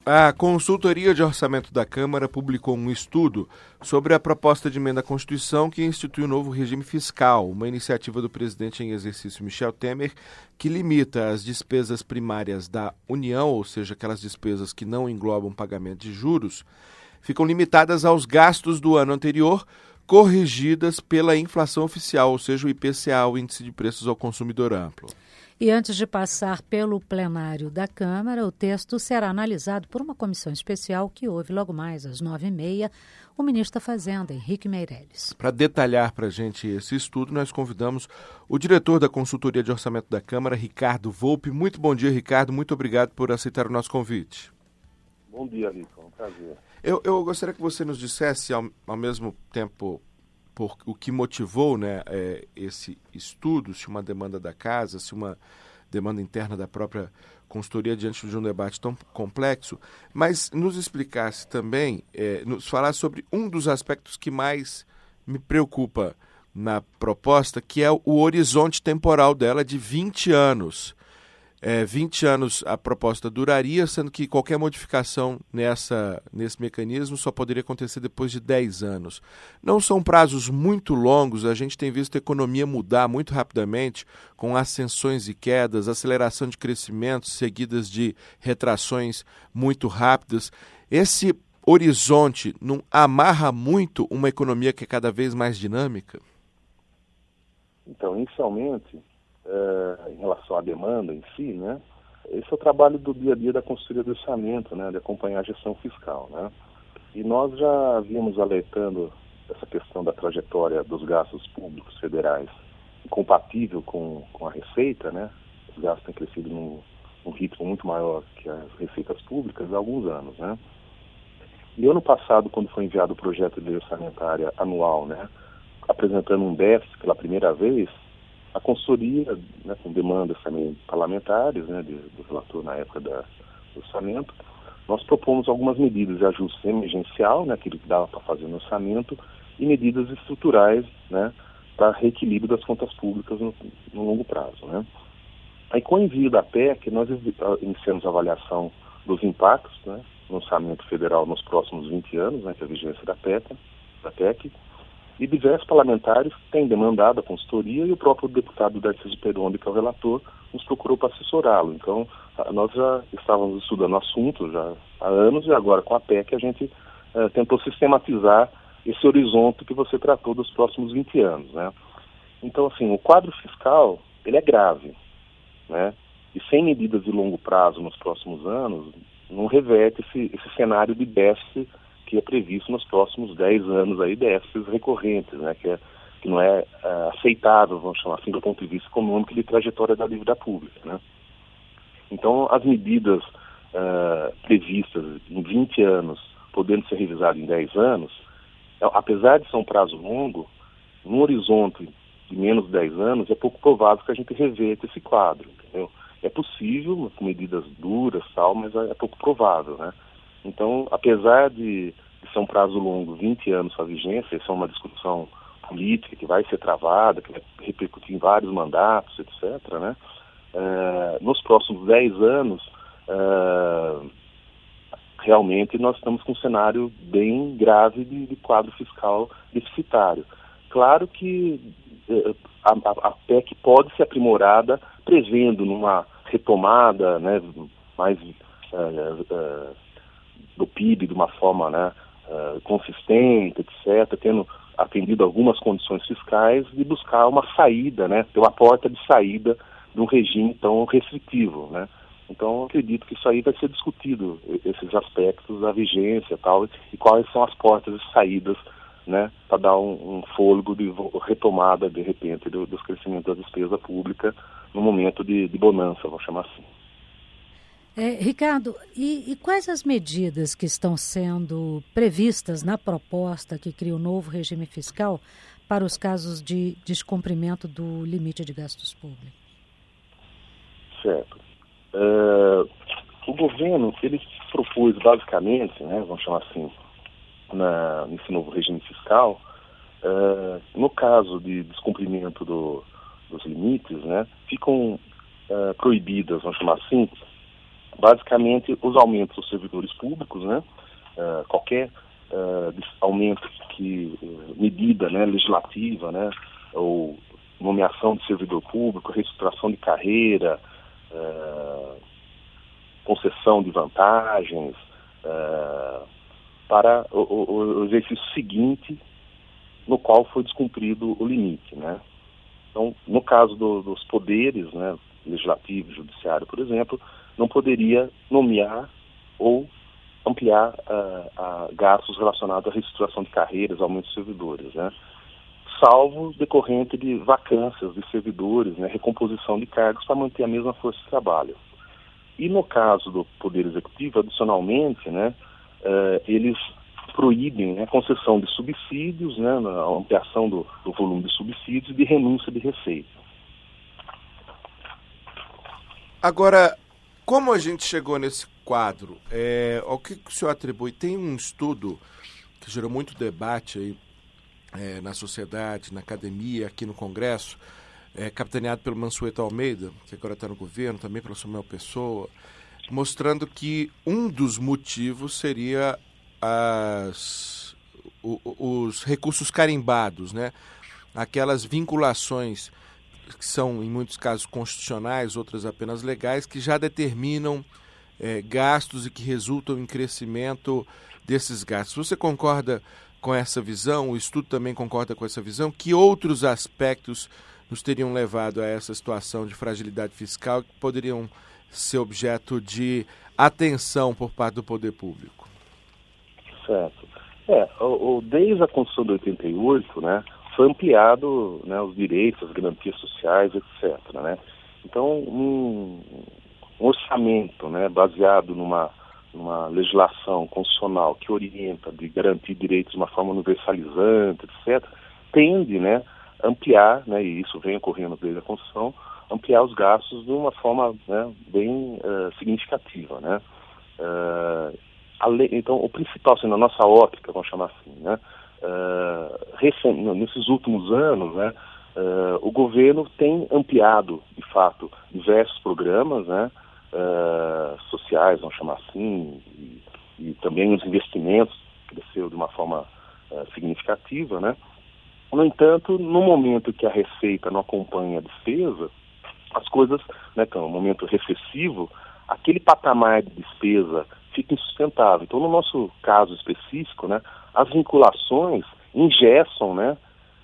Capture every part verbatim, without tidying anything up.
A Consultoria de Orçamento da Câmara publicou um estudo sobre a proposta de emenda à Constituição que institui o novo regime fiscal, uma iniciativa do presidente em exercício Michel Temer, que limita as despesas primárias da União, ou seja, aquelas despesas que não englobam pagamento de juros, ficam limitadas aos gastos do ano anterior, corrigidas pela inflação oficial, ou seja, o I P C A, o Índice de Preços ao Consumidor Amplo. E antes de passar pelo plenário da Câmara, o texto será analisado por uma comissão especial que ouve logo mais às nove e meia o ministro da Fazenda, Henrique Meirelles. Para detalhar para a gente esse estudo, nós convidamos o diretor da Consultoria de Orçamento da Câmara, Ricardo Volpe. Muito bom dia, Ricardo. Muito obrigado por aceitar o nosso convite. Bom dia, Lincoln. Um prazer. Eu, eu gostaria que você nos dissesse, ao, ao mesmo tempo, por o que motivou, né, é, esse estudo, se uma demanda da casa, se uma demanda interna da própria consultoria diante de um debate tão complexo, mas nos explicasse também, é, nos falar sobre um dos aspectos que mais me preocupa na proposta, que é o horizonte temporal dela de vinte anos. É, vinte anos a proposta duraria, sendo que qualquer modificação nessa, nesse mecanismo só poderia acontecer depois de dez anos. Não são prazos muito longos, a gente tem visto a economia mudar muito rapidamente, com ascensões e quedas, aceleração de crescimento seguidas de retrações muito rápidas. Esse horizonte não amarra muito uma economia que é cada vez mais dinâmica? Então, inicialmente, Uh, em relação à demanda em si, né, esse é o trabalho do dia a dia da consultoria do orçamento, né, de acompanhar a gestão fiscal, né, e nós já vimos alertando essa questão da trajetória dos gastos públicos federais incompatível com, com a receita, né, os gastos têm crescido num, num ritmo muito maior que as receitas públicas há alguns anos, né, e ano passado, quando foi enviado o projeto de lei orçamentária anual, né, apresentando um déficit pela primeira vez, a consultoria, né, com demandas também parlamentares, né, de, do relator na época da, do orçamento, nós propomos algumas medidas de ajuste emergencial, né, aquilo que dava para fazer no orçamento, e medidas estruturais, né, para reequilíbrio das contas públicas no, no longo prazo, né. Aí, com o envio da P E C, nós iniciamos a avaliação dos impactos, né, no orçamento federal nos próximos vinte anos, né, que é a vigência da P E C, da P E C, e diversos parlamentares têm demandado a consultoria e o próprio deputado Darcísio Peroni, que é o relator, nos procurou para assessorá-lo. Então, nós já estávamos estudando o assunto já há anos e agora com a P E C a gente uh, tentou sistematizar esse horizonte que você tratou dos próximos vinte anos, né? Então, assim, o quadro fiscal, ele é grave, né? E sem medidas de longo prazo nos próximos anos, não reverte esse, esse cenário de déficit que é previsto nos próximos dez anos aí, déficits recorrentes, né, que, é, que não é uh, aceitável, vamos chamar assim, do ponto de vista econômico e de trajetória da dívida pública, né. Então, as medidas uh, previstas em vinte anos, podendo ser revisadas em dez anos, apesar de ser um prazo longo, num horizonte de menos de dez anos, é pouco provável que a gente reverta esse quadro, entendeu? É possível, com medidas duras, tal, mas é pouco provável, né. Então, apesar de, de ser um prazo longo, vinte anos sua vigência, isso é uma discussão política que vai ser travada, que vai repercutir em vários mandatos, etcétera, né? É, nos próximos dez anos, é, realmente nós estamos com um cenário bem grave de, de quadro fiscal deficitário. Claro que é, a, a P E C pode ser aprimorada prevendo numa retomada, né, mais é, é, do P I B de uma forma, né, uh, consistente, etcétera, tendo atendido algumas condições fiscais, de buscar uma saída, né, ter uma porta de saída de um regime tão restritivo, né. Então, acredito que isso aí vai ser discutido, esses aspectos da vigência e tal, e quais são as portas de saídas, né, para dar um, um fôlego de retomada, de repente, do, dos crescimentos da despesa pública no momento de, de bonança, vamos chamar assim. É, Ricardo, e, e quais as medidas que estão sendo previstas na proposta que cria o novo regime fiscal para os casos de descumprimento do limite de gastos públicos? Certo. Uh, o governo, ele propôs basicamente, né, vamos chamar assim, na, nesse novo regime fiscal, uh, no caso de descumprimento do, dos limites, né, ficam uh, proibidas, vamos chamar assim, basicamente os aumentos dos servidores públicos, né? Uh, qualquer uh, aumento que uh, medida, né, legislativa, né, ou nomeação de servidor público, reestruturação de carreira, uh, concessão de vantagens uh, para o, o, o exercício seguinte no qual foi descumprido o limite, né? Então, no caso do, dos poderes, né, legislativo e judiciário, por exemplo, não poderia nomear ou ampliar uh, uh, gastos relacionados à reestruturação de carreiras, aumento de servidores, né? Salvo decorrente de vacâncias de servidores, né, recomposição de cargos para manter a mesma força de trabalho. E no caso do Poder Executivo, adicionalmente, né, uh, eles proíbem, né, a concessão de subsídios, né, a ampliação do, do volume de subsídios e de renúncia de receita. Agora, como a gente chegou nesse quadro? É, ao que, que o senhor atribui? Tem um estudo que gerou muito debate aí, é, na sociedade, na academia, aqui no Congresso, é, capitaneado pelo Mansueto Almeida, que agora está no governo, também pelo Samuel Pessoa, mostrando que um dos motivos seria as, o, os recursos carimbados, né? Aquelas vinculações que são, em muitos casos, constitucionais, outras apenas legais, que já determinam é, gastos e que resultam em crescimento desses gastos. Você concorda com essa visão? O estudo também concorda com essa visão? Que outros aspectos nos teriam levado a essa situação de fragilidade fiscal que poderiam ser objeto de atenção por parte do poder público? Certo. É, o, o, desde a Constituição de oitenta e oito, né, foi ampliado, né, os direitos, as garantias sociais, etcétera, né? Então, um, um orçamento, né, baseado numa, numa legislação constitucional que orienta de garantir direitos de uma forma universalizante, etcétera, tende, né, a ampliar, né, e isso vem ocorrendo desde a Constituição, ampliar os gastos de uma forma, né, bem uh, significativa, né? Uh, Então, o principal, assim, na nossa ótica, vamos chamar assim, né, uh, recém, nesses últimos anos, né, uh, o governo tem ampliado, de fato, diversos programas, né, uh, sociais, vamos chamar assim, e, e também os investimentos cresceu de uma forma uh, significativa, né. No entanto, no momento que a receita não acompanha a despesa, as coisas, né, que é um momento recessivo, aquele patamar de despesa fica insustentável. Então, no nosso caso específico, né, as vinculações engessam, né,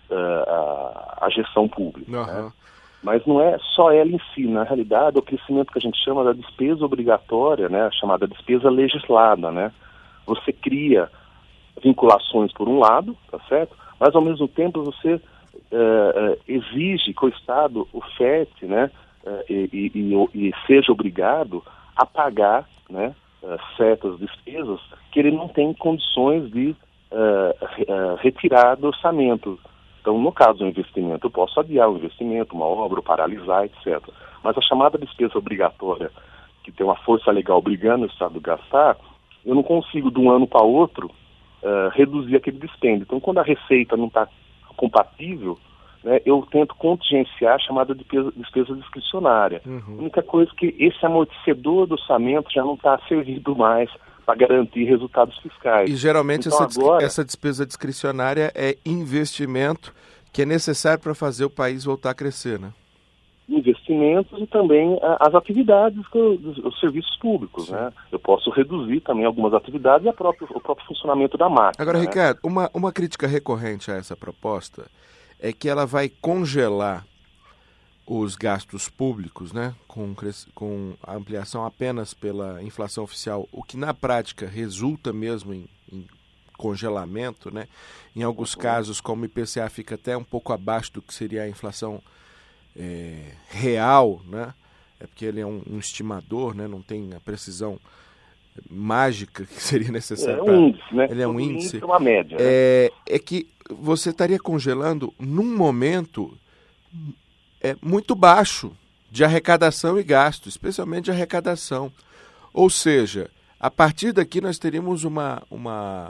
a, a gestão pública. Uhum. Né? Mas não é só ela em si. Na realidade, é o crescimento que a gente chama da despesa obrigatória, né, chamada despesa legislada. Né? Você cria vinculações por um lado, tá certo? Mas, ao mesmo tempo, você uh, uh, exige que o Estado oferte, né, uh, e, e, e, e seja obrigado a pagar, né, Uh, certas despesas que ele não tem condições de uh, uh, retirar do orçamento. Então, no caso do investimento, eu posso adiar o investimento, uma obra, paralisar, etcétera. Mas a chamada despesa obrigatória, que tem uma força legal obrigando o Estado a gastar, eu não consigo, de um ano para outro, uh, reduzir aquele dispêndio. Então, quando a receita não está compatível, né, eu tento contingenciar a chamada despesa, despesa discricionária. Uhum. A única coisa é que esse amortecedor do orçamento já não está servindo mais para garantir resultados fiscais. E geralmente então, essa, agora... essa despesa discricionária é investimento que é necessário para fazer o país voltar a crescer, né? Investimentos e também a, as atividades dos, dos serviços públicos, né? Eu posso reduzir também algumas atividades e a própria, o próprio funcionamento da máquina. Agora, né? Ricardo, uma, uma crítica recorrente a essa proposta é que ela vai congelar os gastos públicos, né, com, com a ampliação apenas pela inflação oficial, o que na prática resulta mesmo em, em congelamento, né? Em alguns uhum. casos, como o I P C A fica até um pouco abaixo do que seria a inflação é, real, né? É porque ele é um, um estimador, né? Não tem a precisão mágica que seria necessária. É um pra... índice, né? Ele é um Todo índice. índice é uma média. Né? É, é que você estaria congelando num momento é, muito baixo de arrecadação e gasto, especialmente de arrecadação. Ou seja, a partir daqui nós teríamos uma, uma,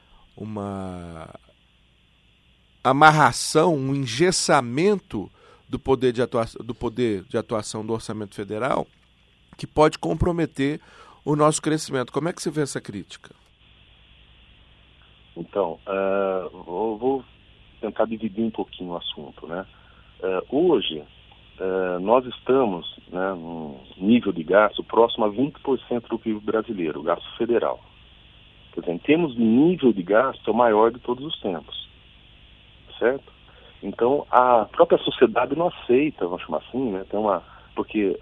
uma amarração, um engessamento do poder de atuação, do poder de atuação do orçamento federal que pode comprometer o nosso crescimento. Como é que você vê essa crítica? Então, uh, vou, vou tentar dividir um pouquinho o assunto, né? Uh, hoje, uh, nós estamos, né, num nível de gasto próximo a vinte por cento do P I B brasileiro, o gasto federal. Quer dizer, em termos de nível de gasto, é o maior de todos os tempos, certo? Então, a própria sociedade não aceita, vamos chamar assim, né? Tem uma, porque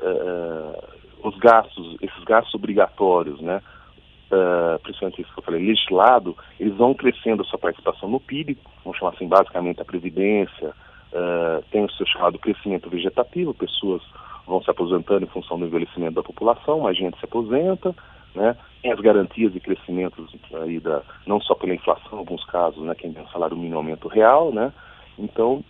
uh, os gastos, esses gastos obrigatórios, né? Uh, principalmente isso que eu falei, legislado, eles vão crescendo a sua participação no P I B, vamos chamar assim, basicamente a previdência, uh, tem o seu chamado crescimento vegetativo, pessoas vão se aposentando em função do envelhecimento da população, mais gente se aposenta, né? Tem as garantias de crescimento aí da, não só pela inflação, em alguns casos, né, quem tem um salário mínimo aumento real, né? Então,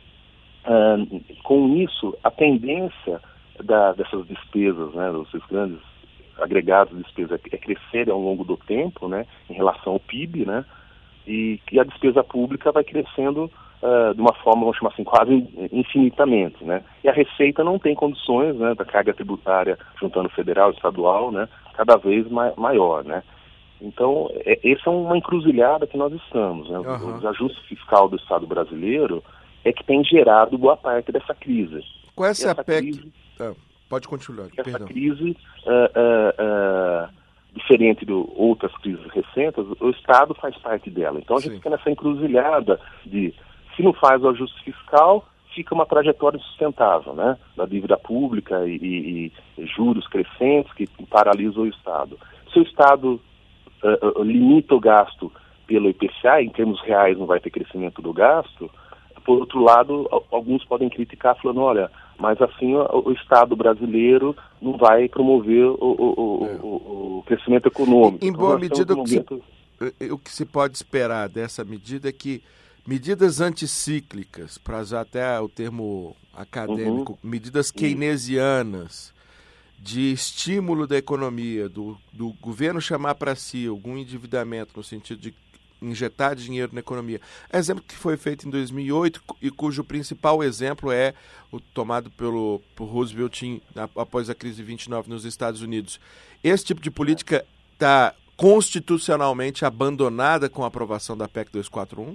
uh, com isso, a tendência da, dessas despesas, né, desses grandes agregados de despesa é crescer ao longo do tempo, né, em relação ao P I B, né, e que a despesa pública vai crescendo uh, de uma forma, vamos chamar assim, quase infinitamente, né, e a receita não tem condições, né, da carga tributária juntando federal e estadual, né, cada vez ma- maior, né. Então, é, essa é uma encruzilhada que nós estamos, né, uhum. O desajuste fiscal do Estado brasileiro é que tem gerado boa parte dessa crise. Qual é essa P E C? Crise... Ah. Pode continuar, Essa perdão. crise, uh, uh, uh, diferente de outras crises recentes, o Estado faz parte dela. Então a gente Sim. fica nessa encruzilhada de, se não faz o ajuste fiscal, fica uma trajetória sustentável, né? Da dívida pública e, e, e juros crescentes que paralisam o Estado. Se o Estado uh, uh, limita o gasto pelo I P C A, em termos reais não vai ter crescimento do gasto, por outro lado, alguns podem criticar falando, olha, mas assim o, o Estado brasileiro não vai promover o, o, é. o, o crescimento econômico. Em boa medida, um momento... o, que se, o que se pode esperar dessa medida é que medidas anticíclicas, para usar até o termo acadêmico, uhum. medidas keynesianas de estímulo da economia, do, do governo chamar para si algum endividamento no sentido de injetar dinheiro na economia. Exemplo que foi feito em dois mil e oito e cujo principal exemplo é o tomado pelo por Roosevelt em, após a crise de vinte e nove nos Estados Unidos. Esse tipo de política está constitucionalmente abandonada com a aprovação da P E C duzentos e quarenta e um?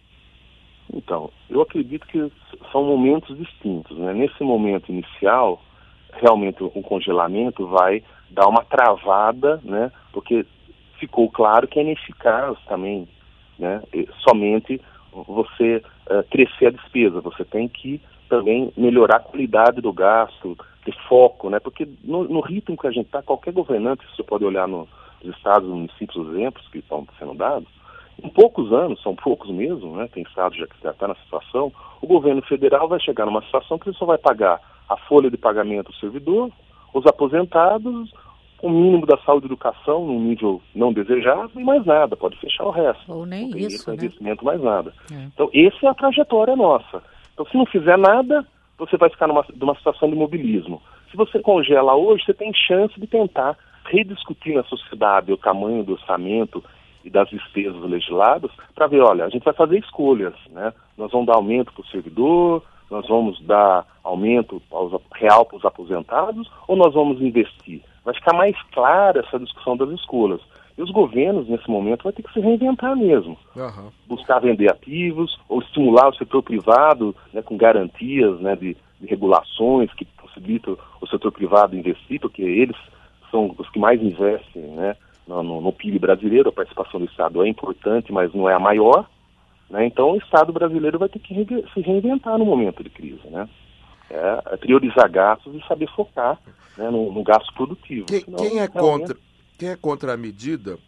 Então, eu acredito que são momentos distintos, né? Nesse momento inicial, realmente o congelamento vai dar uma travada, né? Porque ficou claro que é ineficaz também, né, somente você uh, crescer a despesa. Você tem que também melhorar a qualidade do gasto, ter foco, né, porque no, no ritmo que a gente está, qualquer governante, você pode olhar no, nos estados, nos municípios, os exemplos que estão sendo dados, em poucos anos, são poucos mesmo, né, tem estados já que já está na situação, o governo federal vai chegar numa situação que ele só vai pagar a folha de pagamento do servidor, os aposentados, o mínimo da saúde e educação num nível não desejado e mais nada, pode fechar o resto. Ou nem não tem isso, né? investimento, mais nada. É. Então, essa é a trajetória nossa. Então, se não fizer nada, você vai ficar numa, numa situação de imobilismo. Se você congela hoje, você tem chance de tentar rediscutir na sociedade o tamanho do orçamento e das despesas legisladas para ver, olha, a gente vai fazer escolhas, né? Nós vamos dar aumento para o servidor, nós vamos dar aumento aos, real para os aposentados ou nós vamos investir? Vai ficar mais clara essa discussão das escolhas. E os governos, nesse momento, vão ter que se reinventar mesmo. Uhum. Buscar vender ativos ou estimular o setor privado, né, com garantias, né, de, de regulações que possibilitam o setor privado investir, porque eles são os que mais investem, né, no, no P I B brasileiro. A participação do Estado é importante, mas não é a maior. Né? Então, o Estado brasileiro vai ter que re- se reinventar no momento de crise, né? É, é priorizar gastos e saber focar, né, no, no gasto produtivo. Quem, Senão, quem, é realmente... contra, quem é contra a medida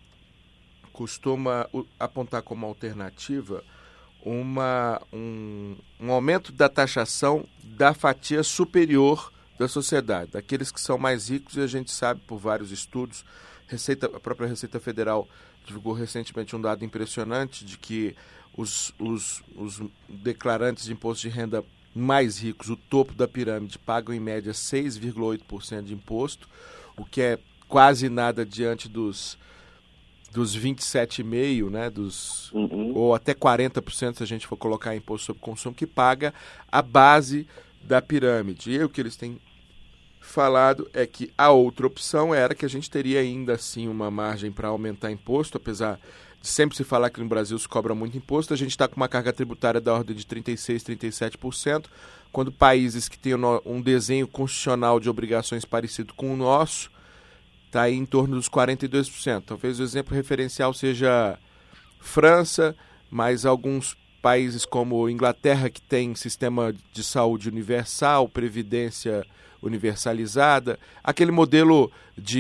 costuma apontar como alternativa uma, um, um aumento da taxação da fatia superior da sociedade, daqueles que são mais ricos, e a gente sabe por vários estudos, Receita, a própria Receita Federal divulgou recentemente um dado impressionante de que os, os, os declarantes de imposto de renda mais ricos, o topo da pirâmide, pagam em média seis vírgula oito por cento de imposto, o que é quase nada diante dos, dos vinte e sete vírgula cinco por cento, né, dos, uhum. ou até quarenta por cento se a gente for colocar imposto sobre consumo, que paga a base da pirâmide. E o que eles têm falado é que a outra opção era que a gente teria ainda assim uma margem para aumentar imposto, apesar de sempre se falar que no Brasil se cobra muito imposto. A gente está com uma carga tributária da ordem de trinta e seis por cento, trinta e sete por cento, quando países que têm um desenho constitucional de obrigações parecido com o nosso está aí em torno dos quarenta e dois por cento. Talvez o exemplo referencial seja França, mas alguns países como Inglaterra, que tem sistema de saúde universal, previdência universalizada, aquele modelo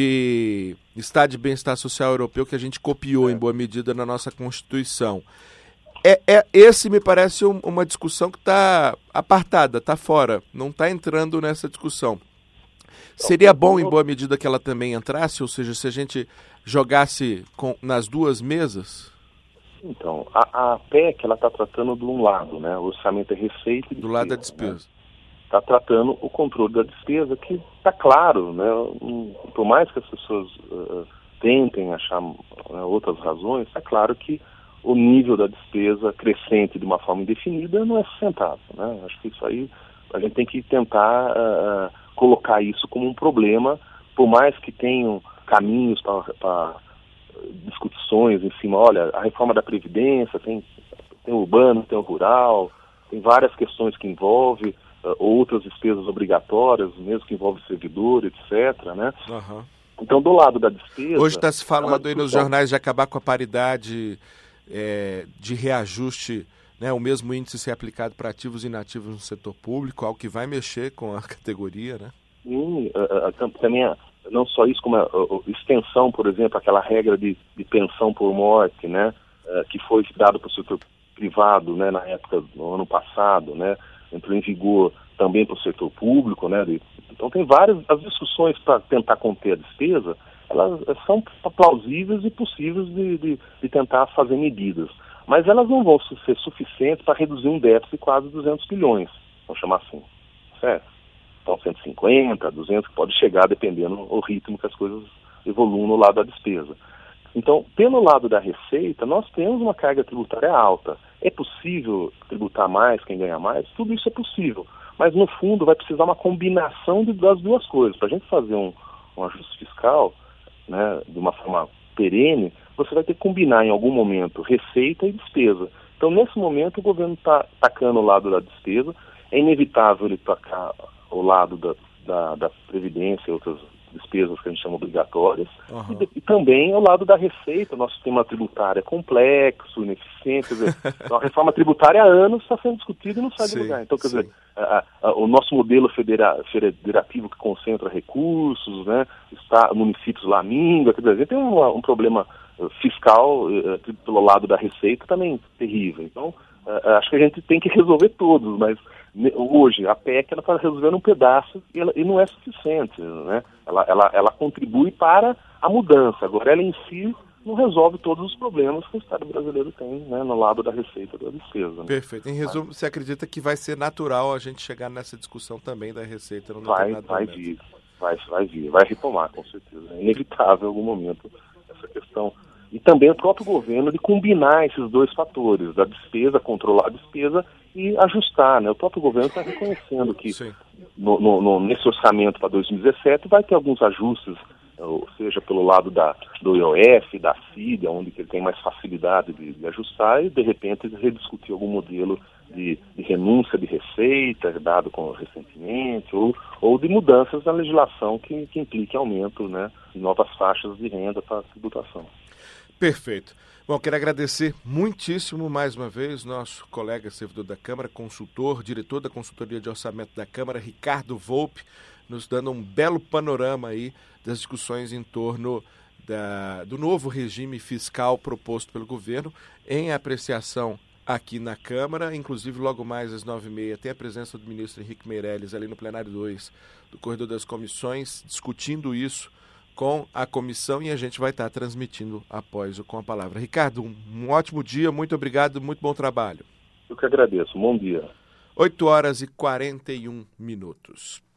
de estado de bem-estar social europeu que a gente copiou é. em boa medida na nossa Constituição. É, é, esse me parece um, uma discussão que está apartada, está fora, não está entrando nessa discussão. Seria bom, em boa medida, que ela também entrasse, ou seja, se a gente jogasse com, nas duas mesas? Então, a, a P E C ela está tratando de um lado, né? O orçamento é receita e despesa. Do lado da despesa. Está né? tratando o controle da despesa, que está claro, né? Um, por mais que as pessoas uh, tentem achar uh, outras razões, está claro que o nível da despesa crescente de uma forma indefinida não é sustentável, né? Acho que isso aí a gente tem que tentar uh, colocar isso como um problema, por mais que tenham caminhos para discussões em cima. Olha, a reforma da Previdência, tem, tem o urbano, tem o rural, tem várias questões que envolvem uh, outras despesas obrigatórias, mesmo que envolvem servidor, etcétera, né? Uhum. Então, do lado da despesa... Hoje está se falando é aí nos jornais de acabar com a paridade é, de reajuste, né, o mesmo índice ser aplicado para ativos e inativos no setor público, algo que vai mexer com a categoria, né? Sim, uh, uh, também a, não só isso, como a, a extensão, por exemplo, aquela regra de, de pensão por morte, né, uh, que foi dada para o setor privado, né, na época, no ano passado, né, entrou em vigor também para o setor público, né, de, então tem várias, as discussões para tentar conter a despesa, elas são plausíveis e possíveis de, de, de tentar fazer medidas. Mas elas não vão ser suficientes para reduzir um déficit de quase duzentos bilhões, vamos chamar assim, certo? Então cento e cinquenta, duzentos, que pode chegar dependendo do ritmo que as coisas evoluam no lado da despesa. Então, pelo lado da receita, nós temos uma carga tributária alta. É possível tributar mais, quem ganha mais? Tudo isso é possível. Mas, no fundo, vai precisar uma combinação de, das duas coisas. Para a gente fazer um, um ajuste fiscal, né, de uma forma perene, você vai ter que combinar em algum momento receita e despesa. Então, nesse momento, o governo está tacando o lado da despesa. É inevitável ele tacar o lado da, da, da previdência e outras despesas que a gente chama obrigatórias. Uhum. E, e também ao lado da receita. Nosso sistema tributário é complexo, ineficiente. Quer dizer, a reforma tributária há anos está sendo discutida e não sai de lugar. Então, quer sim. dizer, a, a, o nosso modelo federa, federativo que concentra recursos, né, está, municípios lá minga, quer dizer, a gente tem um, um problema fiscal uh, pelo lado da receita também terrível. Então, uh, acho que a gente tem que resolver todos, mas hoje a P E C ela está resolvendo um pedaço e, ela, e não é suficiente, né? Ela, ela, ela contribui para a mudança. Agora ela em si não resolve todos os problemas que o Estado brasileiro tem, né, no lado da receita e da despesa. Né? Perfeito. Em resumo, você acredita que vai ser natural a gente chegar nessa discussão também da receita? No vai, vai vir, vai, vai vir, vai retomar com certeza. É inevitável em algum momento essa questão. E também o próprio governo de combinar esses dois fatores, da despesa, controlar a despesa e ajustar, né? O próprio governo está reconhecendo que no, no, no, nesse orçamento para dois mil e dezessete vai ter alguns ajustes, ou seja, pelo lado da, do I O F, da C I D, onde ele tem mais facilidade de, de ajustar e, de repente, rediscutir algum modelo de, de renúncia de receita, dado com recentemente, ou, ou de mudanças na legislação que, que impliquem aumento, né, de novas faixas de renda para a tributação. Perfeito. Bom, quero agradecer muitíssimo mais uma vez nosso colega servidor da Câmara, consultor, diretor da Consultoria de Orçamento da Câmara, Ricardo Volpe, nos dando um belo panorama aí das discussões em torno da, do novo regime fiscal proposto pelo governo em apreciação aqui na Câmara. Inclusive, logo mais às nove e meia tem a presença do ministro Henrique Meirelles ali no plenário dois do Corredor das Comissões, discutindo isso com a comissão e a gente vai estar transmitindo após o Com a Palavra. Ricardo, um ótimo dia, muito obrigado, muito bom trabalho. Eu que agradeço, bom dia. oito horas e quarenta e um minutos.